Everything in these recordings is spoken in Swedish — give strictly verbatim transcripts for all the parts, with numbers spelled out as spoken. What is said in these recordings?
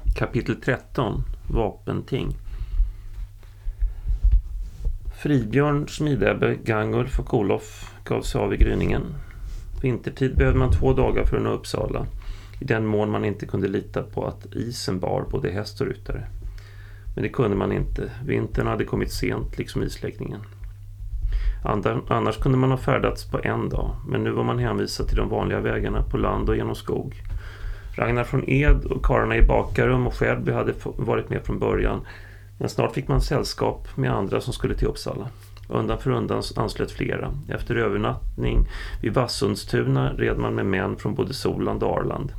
Kapitel tretton. Vapenting. Fribjörn, Smidebbe, Gangulf och Olof gav sig av i gryningen. Vintertid behövde man två dagar för att nå Uppsala, i den mån man inte kunde lita på att isen bar både häst och ryttare. Men det kunde man inte. Vintern hade kommit sent, liksom isläggningen. Annars kunde man ha färdats på en dag, men nu var man hänvisad till de vanliga vägarna på land och genom skog. Ragnar från Ed och karlarna i Bakarum och Skädby hade varit med från början, men snart fick man sällskap med andra som skulle till Uppsala. Undan för undan anslöt flera. Efter övernattning vid Vassundstuna red man med män från både Soland och Arland.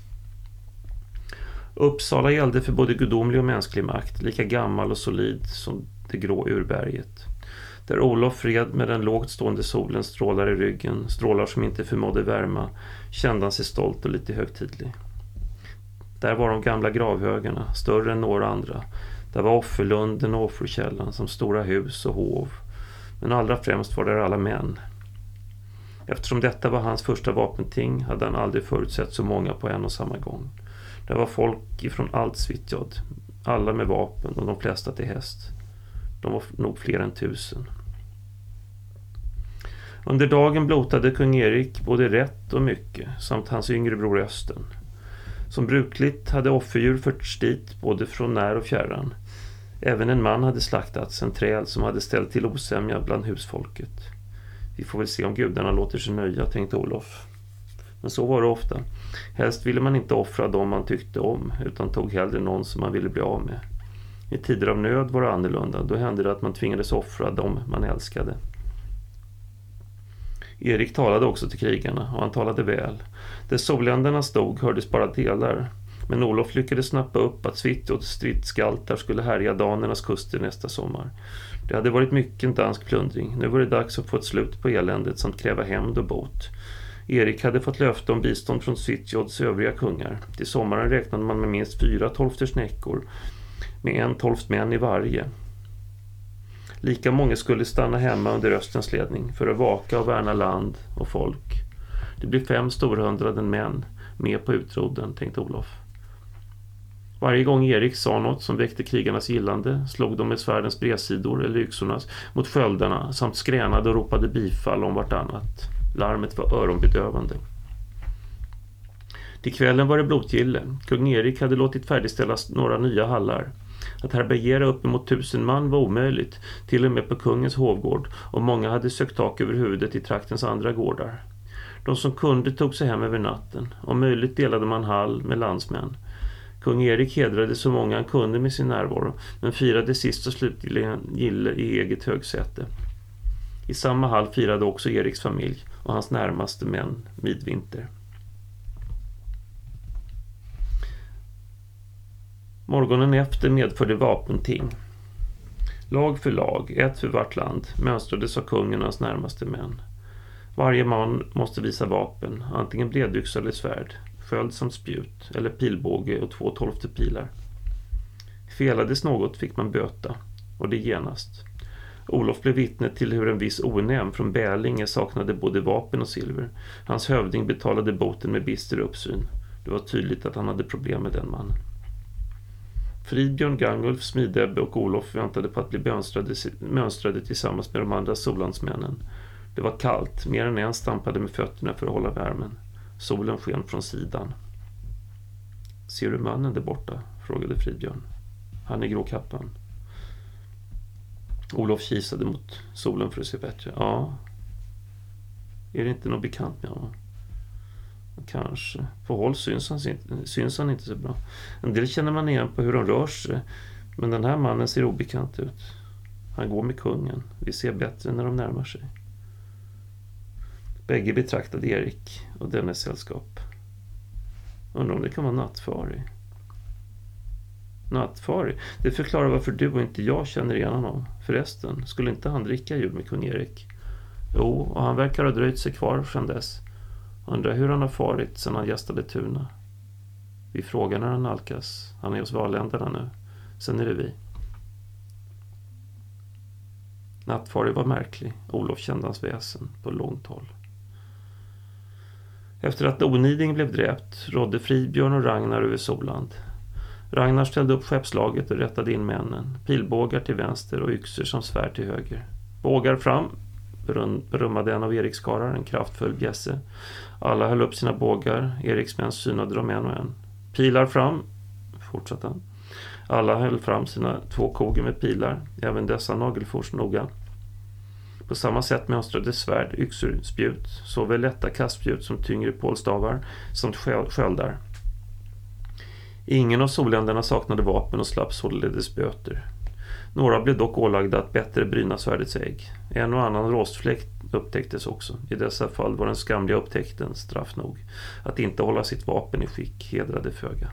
Uppsala gällde för både gudomlig och mänsklig makt, lika gammal och solid som det grå urberget. Där Olof red med den lågt stående solen strålar i ryggen, strålar som inte förmådde värma, kände han sig stolt och lite högtidlig. Där var de gamla gravhögarna, större än några andra. Där var offerlunden och offerkällan som stora hus och hov. Men allra främst var där alla män. Eftersom detta var hans första vapenting hade han aldrig förutsett så många på en och samma gång. Där var folk ifrån allt Svitjod, alla med vapen och de flesta till häst. De var nog fler än tusen. Under dagen blotade kung Erik både rätt och mycket, samt hans yngre bror Östen. Som brukligt hade offerdjur förts dit både från när och fjärran. Även en man hade slaktats, en träl som hade ställt till osämja bland husfolket. Vi får väl se om gudarna låter sig nöja, tänkte Olof. Men så var det ofta. Helst ville man inte offra dem man tyckte om, utan tog hellre någon som man ville bli av med. I tider av nöd var det annorlunda, då hände det att man tvingades offra dem man älskade. Erik talade också till krigarna, och han talade väl. Där solländerna stod hördes bara delar, men Olof lyckades snappa upp att Svitjods stridsgaltar skulle härja danernas kuster nästa sommar. Det hade varit mycket dansk plundring, nu var det dags att få ett slut på eländet samt kräva hämnd och bot. Erik hade fått löfte om bistånd från Svitjods övriga kungar. Till sommaren räknade man med minst fyra tolfters näckor, med en tolft män i varje. Lika många skulle stanna hemma under Östens ledning för att vaka och värna land och folk. Det blir fem storhundraden män med på utrodden, tänkte Olof. Varje gång Erik sa något som väckte krigarnas gillande slog de med svärdens bredsidor eller yxornas mot sköldarna samt skränade och ropade bifall om vartannat. Larmet var öronbedövande. Till kvällen var det blotgille. Kung Erik hade låtit färdigställa några nya hallar. Att härbärgera uppemot tusen man var omöjligt, till och med på kungens hovgård, och många hade sökt tak över huvudet i traktens andra gårdar. De som kunde tog sig hem över natten, och möjligt delade man hall med landsmän. Kung Erik hedrade så många han kunde med sin närvaro, men firade sist och slutligen gille i eget högsäte. I samma hall firade också Eriks familj och hans närmaste män midvinter. Morgonen efter medförde vapenting. Lag för lag, ett för vart land, mönstrades av kungen och hans närmaste män. Varje man måste visa vapen, antingen bledyxa eller svärd, sköld som spjut, eller pilbåge och två tolfte pilar. Felades något fick man böta, och det genast. Olof blev vittne till hur en viss onäm från Bälinge saknade både vapen och silver. Hans hövding betalade boten med bister uppsyn. Det var tydligt att han hade problem med den mannen. Fribjörn, Gangulf, Smidebbe och Olof väntade på att bli mönstrade, mönstrade tillsammans med de andra solandsmännen. Det var kallt, mer än en stampade med fötterna för att hålla värmen. Solen sken från sidan. Ser du mannen där borta? Frågade Fribjörn. Han är gråkappan. Olof kisade mot solen för att se bättre. Ja. Är det inte något bekant med honom? Kanske. På håll syns han, syns han inte så bra. En del känner man igen på hur de rör sig. Men den här mannen ser obekant ut. Han går med kungen. Vi ser bättre när de närmar sig. Bägge betraktade Erik och dennes sällskap. Undrar om det kan vara Nattfari. Nattfari? Det förklarar varför du och inte jag känner igen honom. Förresten, skulle inte han dricka jul med kung Erik? Jo, och han verkar ha dröjt sig kvar sedan dess. Undrar hur han har farit sedan han gästade Tuna. Vi frågar när han nalkas. Han är hos valändarna nu. Sen är det vi. Nattfari var märklig. Olof kände hans väsen på långt håll. Efter att Oniding blev dräpt rådde Fribjörn och Ragnar över Soland. Ragnar ställde upp skeppslaget och rättade in männen. Pilbågar till vänster och yxor som svärd till höger. Bågar fram, berummade en av Eriks karlar, en kraftfull bjässe. Alla höll upp sina bågar. Eriks män synade dem en och en. Pilar fram, fortsatte han. Alla höll fram sina två koger med pilar, även dessa nagelfors noga. På samma sätt mönstrade svärd, yxor, spjut, såväl lätta kastspjut som tyngre pålstavar som sköldar. Ingen av solländerna saknade vapen och slapp således böter. Några blev dock ålagda att bättre bryna svärdets ägg. En och annan rostfläck upptäcktes också. I dessa fall var den skamliga upptäckten straff nog. Att inte hålla sitt vapen i skick hedrade föga.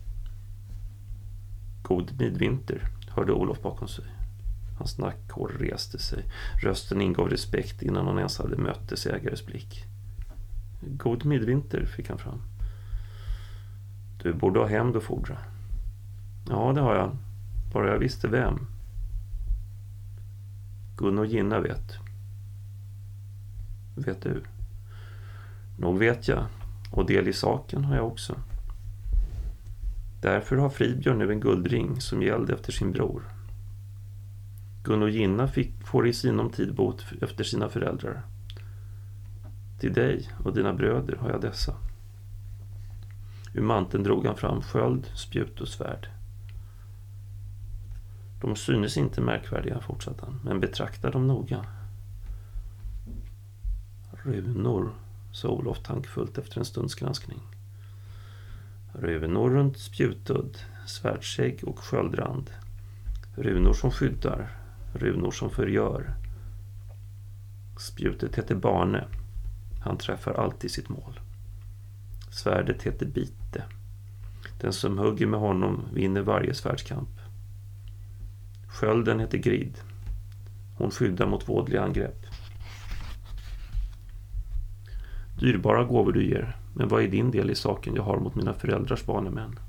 God midvinter, hörde Olof bakom sig. Hans nackhår reste sig. Rösten ingav respekt innan han ens hade mött dess ägares blick. God midvinter, fick han fram. Du borde ha hämnd och fordra. Ja, det har jag. Bara jag visste vem. Gun och Ginna vet. Vet du? Nog vet jag. Och del i saken har jag också. Därför har Fribjörn nu en guldring som gällde efter sin bror. Gun och Ginna fick, får i sinom tid bot efter sina föräldrar. Till dig och dina bröder har jag dessa. Ur manteln drog han fram sköld, spjut och svärd. De synes inte märkvärdiga, fortsatte han, men betrakta dem noga. Runor, sa Olof tankfullt efter en stunds granskning. Runor runt spjutudd, svärdsägg och sköldrand. Runor som skyddar, runor som förgör. Spjutet heter Barne. Han träffar alltid sitt mål. Svärdet heter Bite. Den som hugger med honom vinner varje svärdskamp. Skölden heter Grid. Hon skyddar mot vådliga angrepp. Dyrbara gåvor du ger, men vad är din del i saken jag har mot mina föräldrars banemän?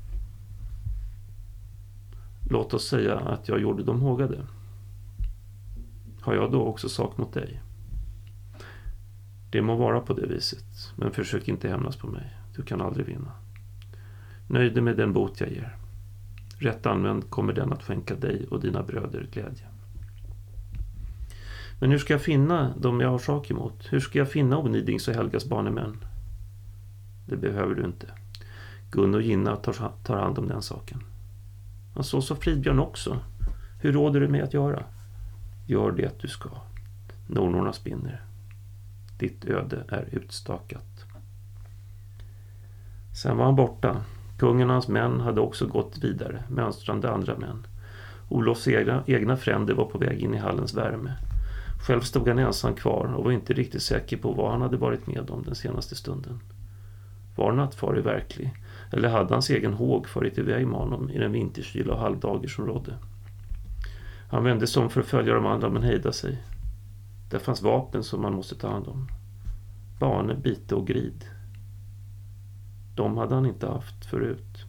Låt oss säga att jag gjorde dem hågade. Har jag då också sak mot dig? Det må vara på det viset, men försök inte hämnas på mig. Du kan aldrig vinna. Nöj dig med den bot jag ger. Rätt använd kommer den att skänka dig och dina bröder glädje. Men hur ska jag finna dem jag har sak emot? Hur ska jag finna Onidings och Helgas banemän? Det behöver du inte. Gun och Ginna tar, tar hand om den saken. Och så så Fribjörn också. Hur råder du mig att göra? Gör det du ska. Nornorna spinner. Ditt öde är utstakat. Sen var han borta. Kungen och hans män hade också gått vidare, mönstrande andra män. Olofs egna, egna fränder var på väg in i hallens värme. Själv stod han ensam kvar och var inte riktigt säker på vad han hade varit med om den senaste stunden. Var nattfarig verklig, eller hade hans egen håg farit iväg med honom i den vinterkyla och halvdagar som rådde? Han vände sig om för att följa de andra men hejda sig. Där fanns vapen som man måste ta hand om. Barne, Bite och Grid. De hade han inte haft förut.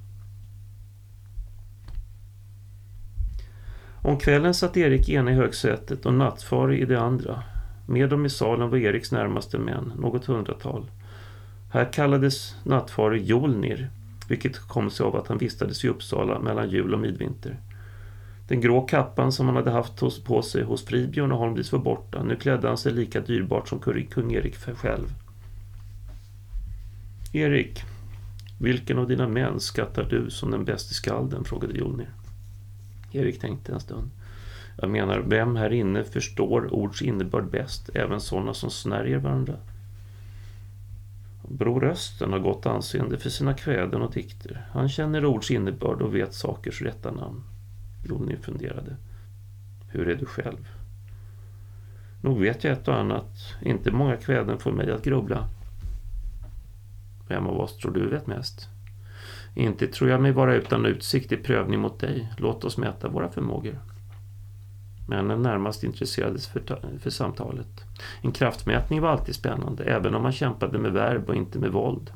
Om kvällen satt Erik ena i högsätet och nattfarig i det andra. Med dem i salen var Eriks närmaste män, något hundratal. Här kallades nattfarig Jolnir, vilket kom sig av att han vistades i Uppsala mellan jul och midvinter. Den grå kappan som han hade haft hos, på sig hos Fribjörn och Holmdis var borta. Nu klädde han sig lika dyrbart som kung Erik själv. Erik, vilken av dina män skattar du som den bästa skalden? Frågade Jolnir. Erik tänkte en stund. Jag menar, vem här inne förstår ords innebörd bäst, även sådana som snärjer varandra? Bror Östen har gott anseende för sina kväden och dikter. Han känner ords innebörd och vet sakers rätta namn. Jolnir funderade. Hur är du själv? Nog vet jag ett och annat. Inte många kväden får mig att grubbla. Vem av oss tror du vet mest? Inte tror jag mig vara utan utsikt i prövning mot dig. Låt oss mäta våra förmågor. Männen närmast intresserades för, för samtalet. En kraftmätning var alltid spännande, även om man kämpade med verb och inte med våld.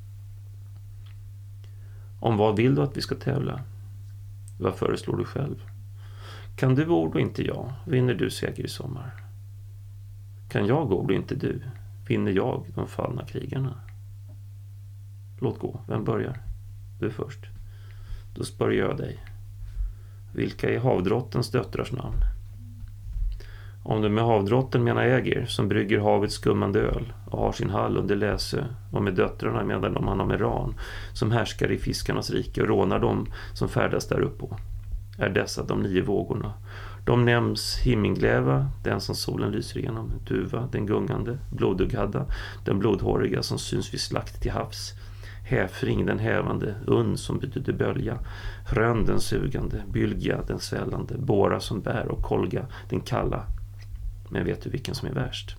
Om vad vill du att vi ska tävla? Vad föreslår du själv? Kan du ord och inte jag, vinner du seger i sommar. Kan jag ord och inte du, vinner jag de fallna krigarna. Låt gå, vem börjar? Du först. Då spör jag dig. Vilka är havdrottens döttrars namn? Om du med havdrotten menar Ägir, som brygger havets skummande öl och har sin hall under Läsö, och med döttrarna medan de han har med Ran, som härskar i fiskarnas rike och rånar dem som färdas där uppe på, är dessa de nio vågorna. De nämns Himmingläva, den som solen lyser igenom, Duva, den gungande, Blodughadda, den blodhåriga som syns vid slakt till havs, Häfring, den hävande, Un som betyder bölja, Rönn, den sugande, Bylgia, den svällande, Båra som bär och Kolga, den kalla. Men vet du vilken som är värst?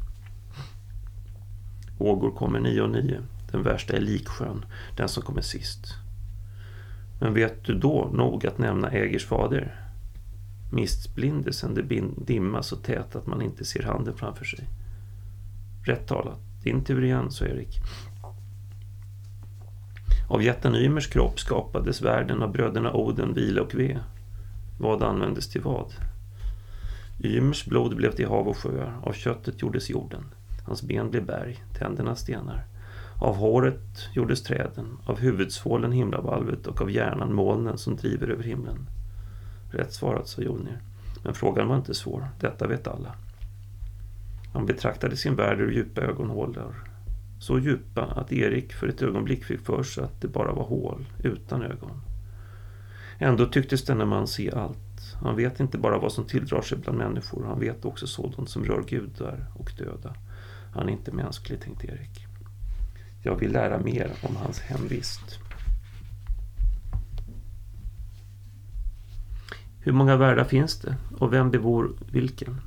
Vågor kommer nio och nio. Den värsta är Liksjön, den som kommer sist. Men vet du då nog att nämna Ägirs fader? Mistblindelsen, det dimma så tät att man inte ser handen framför sig. Rätt talat, din tur igen, så Erik. Av jätten Ymers kropp skapades världen av bröderna Oden, Vila och Ve. Vad användes till vad? Ymers blod blev till hav och sjöar, av köttet gjordes jorden, hans ben blev berg, tänderna stenar. Av håret gjordes träden, av huvudsvålen himlavalvet och av hjärnan molnen som driver över himlen. Rätt svarat, sa Jonir, men frågan var inte svår, detta vet alla. Han betraktade sin värld ur djupa ögonhålor, så djupa att Erik för ett ögonblick fick för sig att det bara var hål utan ögon. Ändå tycktes denna man se allt. Han vet inte bara vad som tilldrar sig bland människor, han vet också sådant som rör gudar och döda. Han är inte mänsklig, tänkte Erik. Jag vill lära mer om hans hemvist. Hur många världar finns det och vem bebor vilken?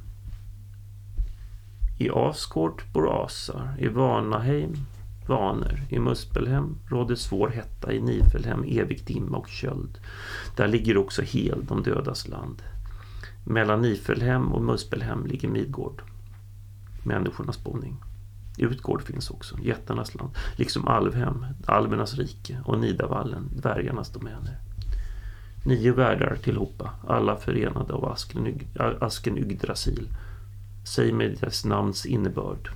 I Asgård bor Asar, i Vanaheim Vaner, i Muspelhem råder svår hetta, i Nifelhem evig dimma och köld. Där ligger också Hel, de dödas land. Mellan Nifelhem och Muspelhem ligger Midgård, människornas boning. Utgård finns också, jättarnas land, liksom Alvhem, alvernas rike, och Nidavallen, dvärgarnas domäner. Nio världar tillhopa, alla förenade av asken, asken Yggdrasil. Säg med dess namns innebörd.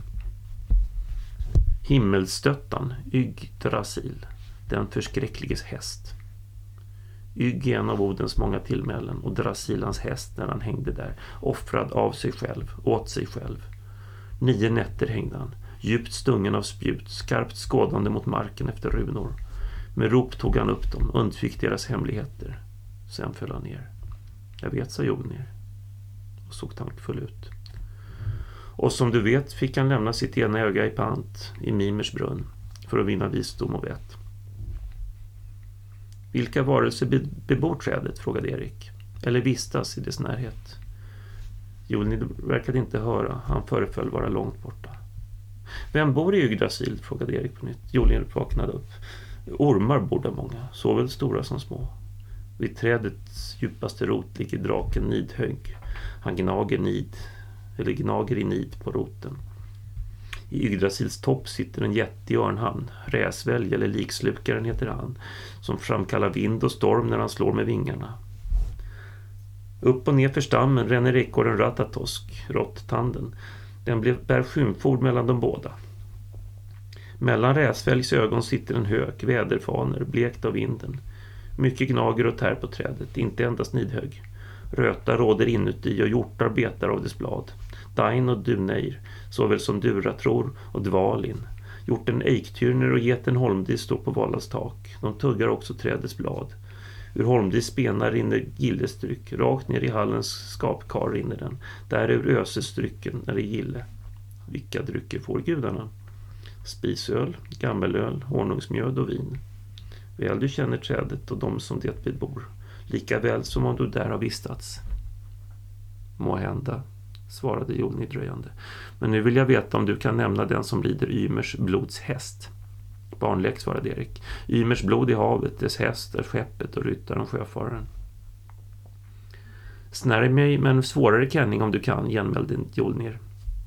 Himmelstöttan, Yggdrasil, den förskräckliges häst. Ygg är en av Odens många tillmälen, och Drasilans häst när han hängde där, offrad av sig själv, åt sig själv. Nio nätter hängde han, djupt stungen av spjut, skarpt skådande mot marken efter runor. Med rop tog han upp dem, undfick deras hemligheter. Sen föll han ner. Jag vet, sa Jonir, och såg tankfull ut. Och som du vet fick han lämna sitt ena öga i pant i Mimers brunn för att vinna visdom och vett. Vilka varelser bebor trädet, frågade Erik, eller vistas i dess närhet? Jonir verkade inte höra, han föreföll vara långt borta. Vem bor i Yggdrasil, frågade Erik på nytt. Jonir vaknade upp. Ormar bor där många, såväl stora som små. Vid trädets djupaste rot ligger draken Nidhögg. Han gnager nid, eller gnager i nid på roten. I Yggdrasils topp sitter en jätte i örnhamn, räsvälj eller likslukaren heter han, som framkallar vind och storm när han slår med vingarna. Upp och ner för stammen ränner ekorren Ratatosk, råtttanden. Den blev bär skymford mellan de båda. Mellan räsvälgs ögon sitter en hök, väderfaner, blekt av vinden. Mycket gnager och tär på trädet, inte endast Nidhögg. Röta råder inuti och hjortar betar av dess blad. Dain och Duneir, såväl som Duratror och Dvalin. Hjorten Eiktyrner och geten Holmdis står på Vallas tak. De tuggar också trädets blad. Ur Holmdis spenar rinner gillestryck. Rakt ner i hallens skapkar rinner den. Där ur ösestrycken eller gille. Vilka drycker får gudarna? Spisöl, gammelöl, honungsmjöd och vin. Väl du känner trädet och de som det bebor, lika väl som om du där har vistats. Må hända, svarade Jonir dröjande. Men nu vill jag veta om du kan nämna den som rider Ymers blods häst. Barnlek, svarade Erik. Ymers blod i havet, dess häst är skeppet och ryttaren sjöfararen. Snärj mig med en svårare känning om du kan, genmälde Jonir.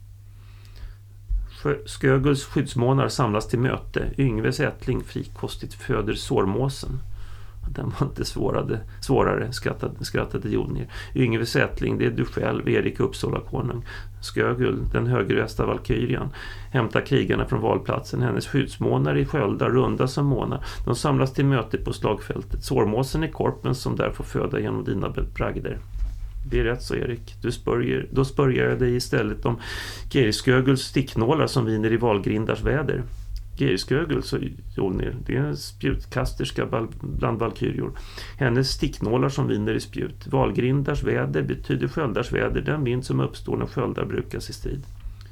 Sköguls skyddsmånar samlas till möte. Yngves ätling frikostigt föder sårmåsen. Den var inte svårare, svårare skrattade, skrattade Jonir. Yngve Sätling, det är du själv, Erik Uppsala konung. Skögul, den högrösta valkyrian, hämtar krigarna från valplatsen. Hennes skyddsmånar i sköldar, runda som månar. De samlas till möte på slagfältet. Sårmåsen i korpen som där får föda genom dina bragder. Det är rätt, så Erik. Du spörjer, då spörjar jag dig istället om Geirskjöguls sticknålar som viner i Valgrindars väder. Geirskjögul, så Jonir, det är en spjutkasterska bland valkyrior. Hennes sticknålar som viner i spjut. Valgrindars väder betyder sköldars väder, den vind som uppstår när sköldar brukas i strid.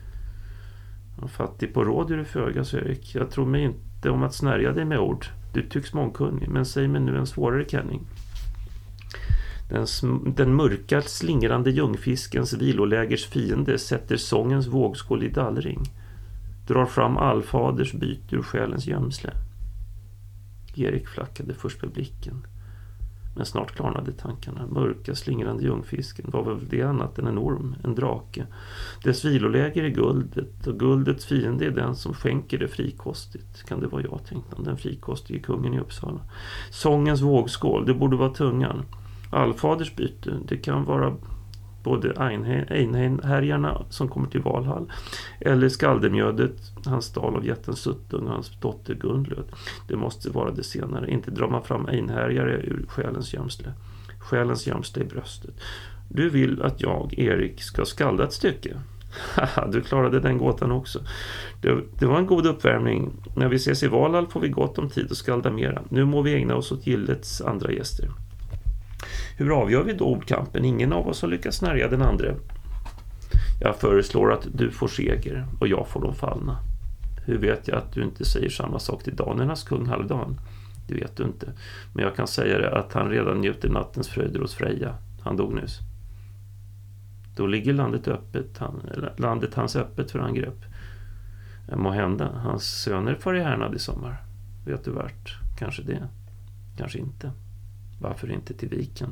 Fattig på råd är du föga, så Erik. Jag tror mig inte om att snärja dig med ord. Du tycks mångkunnig, men säg mig nu en svårare känning. Den, den mörka slingrande ljungfiskens vilolägers fiende sätter sångens vågskål i dallring. Drar fram allfaders byte ur själens gömsle. Erik flackade först med blicken, men snart klarnade tankarna. Mörka slingrande ljungfisken var väl det annat än en orm, en drake. Dess viloläger är guldet, och guldets fiende är den som skänker det frikostigt. Kan det vara jag, tänkte han, den frikostige kungen i Uppsala. Sångens vågskål, det borde vara tungan. Allfaders byte, det kan vara både Einhärjarna som kommer till Valhall eller skaldemjödet, hans dal av jätten Suttung och hans dotter Gundlöd. Det måste vara det senare. Inte drar man fram Einhärjare ur själens gömsle. Själens gömsle i bröstet. Du vill att jag, Erik, ska skalda ett stycke? Haha, du klarade den gåtan också. Det, det var en god uppvärmning. När vi ses i Valhall får vi gott om tid att skalda mera. Nu må vi ägna oss åt gillets andra gäster. Hur avgör vi då ordkampen? Ingen av oss har lyckats snärja den andra. Jag föreslår att du får seger och jag får de fallna. Hur vet jag att du inte säger samma sak till danernas kung Halvdan? Det vet du inte. Men jag kan säga det att han redan njuter nattens fröjder hos Freja. Han dog nyss. Då ligger landet öppet, han, landet hans öppet för angrepp. Må hända, hans söner far i härnad i sommar. Vet du vart? Kanske det. Kanske inte. Varför inte till viken?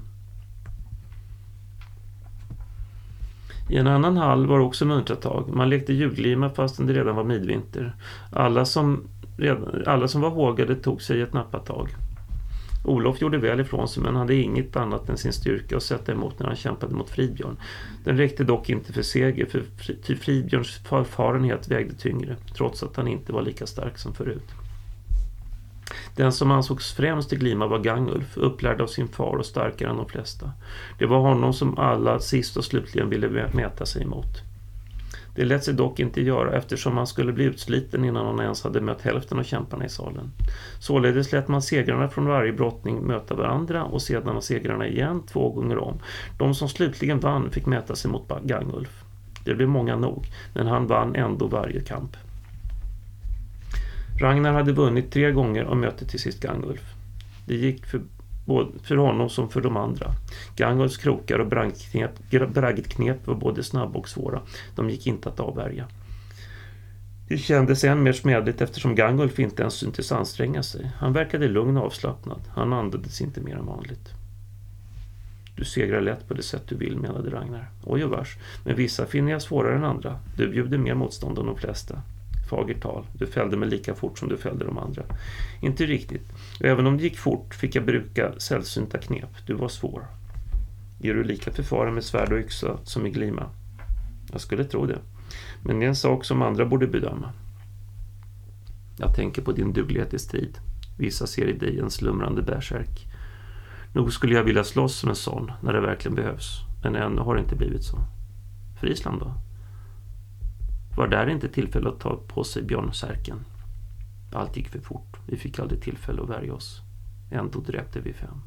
I en annan hall var också muntratag. Man lekte julglima fastän det redan var midvinter. Alla som, redan, alla som var hågade tog sig ett nappatag. Olof gjorde väl ifrån sig, men hade inget annat än sin styrka att sätta emot när han kämpade mot Fridbjörn. Den räckte dock inte för seger, för till Fridbjörns erfarenhet vägde tyngre, trots att han inte var lika stark som förut. Den som ansågs främst i glima var Gangulf, upplärd av sin far och starkare än de flesta. Det var honom som alla sist och slutligen ville mäta sig emot. Det lät sig dock inte göra eftersom han skulle bli utsliten innan han ens hade mött hälften av kämparna i salen. Således lät man segrarna från varje brottning möta varandra och sedan segrarna igen två gånger om. De som slutligen vann fick mäta sig mot Gangulf. Det blev många nog, men han vann ändå varje kamp. Ragnar hade vunnit tre gånger och mötte till sist Gangulf. Det gick för, både för honom som för de andra. Gangulfs krokar och bragdknep, bragdknep var både snabba och svåra. De gick inte att avvärja. Det kändes än mer smedligt eftersom Gangulf inte ens syntes anstränga sig. Han verkade lugn och avslappnad. Han andades inte mer än vanligt. Du segrar lätt på det sätt du vill, menade Ragnar. Oj och vars, men vissa finner jag svårare än andra. Du bjuder mer motstånd än de flesta. Fagert tal. Du fällde mig lika fort som du fällde de andra. Inte riktigt. Även om det gick fort fick jag bruka sällsynta knep. Du var svår. Ger du lika förfara med svärd och yxa som i glima? Jag skulle tro det. Men det är en sak som andra borde bedöma. Jag tänker på din duglighet i strid. Vissa ser i dig en slumrande bärsärk. Nog skulle jag vilja slåss som en sån när det verkligen behövs. Men ännu har det inte blivit så. Frisland då? Var där inte tillfälle att ta på sig björnsärken. Allt gick för fort. Vi fick aldrig tillfälle att värja oss. Ändå dräpte vi fem.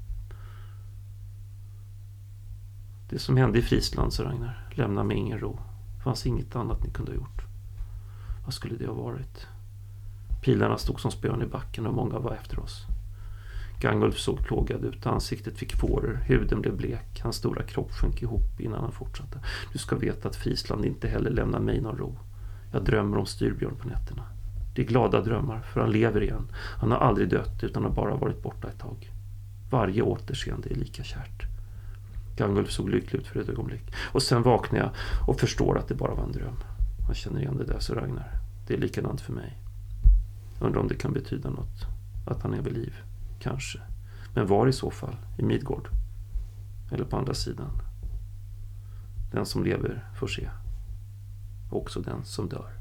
Det som hände i Frisland, sa Ragnar, lämna mig ingen ro. Det fanns inget annat ni kunde ha gjort. Vad skulle det ha varit? Pilarna stod som spön i backen och många var efter oss. Gangulf såg plågad ut, ansiktet fick fåror, huden blev blek, hans stora kropp sjönk ihop innan han fortsatte. Du ska veta att Frisland inte heller lämnar mig någon ro. Jag drömmer om Styrbjörn på nätterna. Det är glada drömmar, för han lever igen. Han har aldrig dött utan har bara varit borta ett tag. Varje återseende är lika kärt. Gangulf såg lycklig ut för ett ögonblick. Och sen vaknar jag och förstår att det bara var en dröm. Han känner igen det där, så Ragnar. Det är likadant för mig. Undrar om det kan betyda något. Att han är vid liv. Kanske. Men var i så fall? I Midgård? Eller på andra sidan? Den som lever får se. Också den som dör.